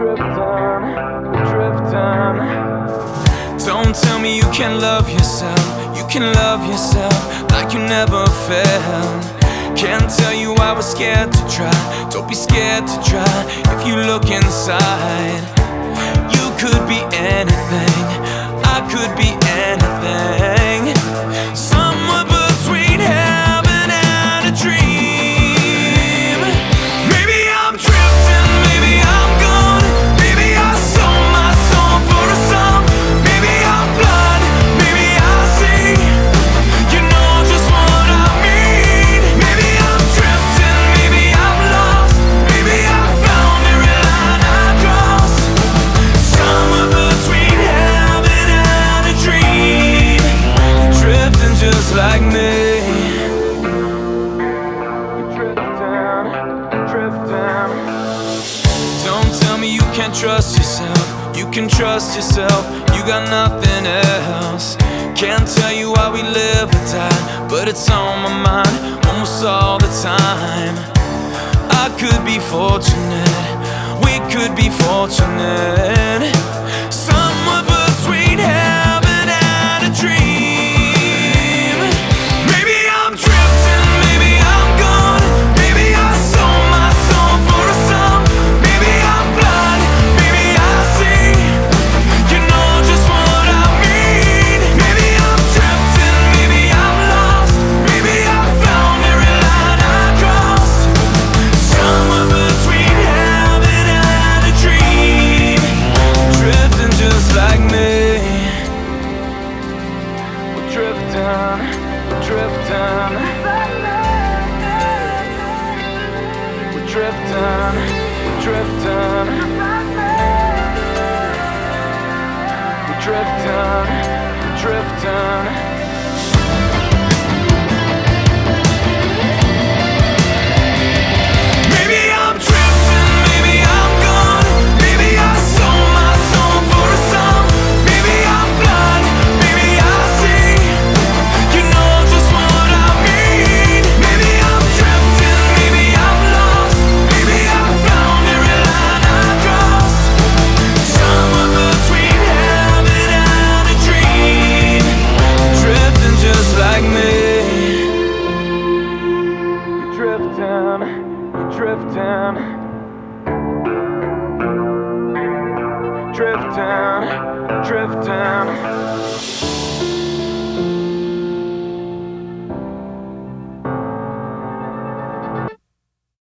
drifting. Don't tell me you can't love yourself. You can love yourself like you never felt. Can't tell you I was scared to try. Don't be scared to try. If you look inside, you could be anything. I could be anything. Somewhere between heaven and a dream. Maybe I'm drifting, maybe I'm gone. Maybe I sold my soul for a song. Maybe I'm blind, maybe I see. You know just what I mean. Maybe I'm drifting, maybe I'm lost. Maybe I found every line I crossed. Somewhere between heaven and a dream. You're drifting just like me. Don't tell me you can't trust yourself. You can trust yourself, you got nothing else. Can't tell you why we live or die, but it's on my mind almost all the time. I could be fortunate, we could be fortunate. Somewhere between heaven and a dream. Maybe I'm drifting, maybe I'm gone. Maybe I sold my soul for a song. Maybe I'm blind, maybe I see. You know just what I mean. Maybe I'm drifting, maybe I'm lost. Maybe I found every line I crossed. Somewhere between heaven and a dream. Drifting just like me. We're drifting, we're drifting. We're drifting, we're drifting. We're drifting, we're drifting. Maybe I'm drifting, maybe I'm gone. Maybe I sold my soul for a song. Maybe I'm blind, maybe I see. You know just what I mean. Maybe I'm drifting, maybe I'm lost. Maybe I found every line I crossed. Somewhere between heaven and a dream. Drifting just like me. You're drifting, you're drifting. Drifting, drifting.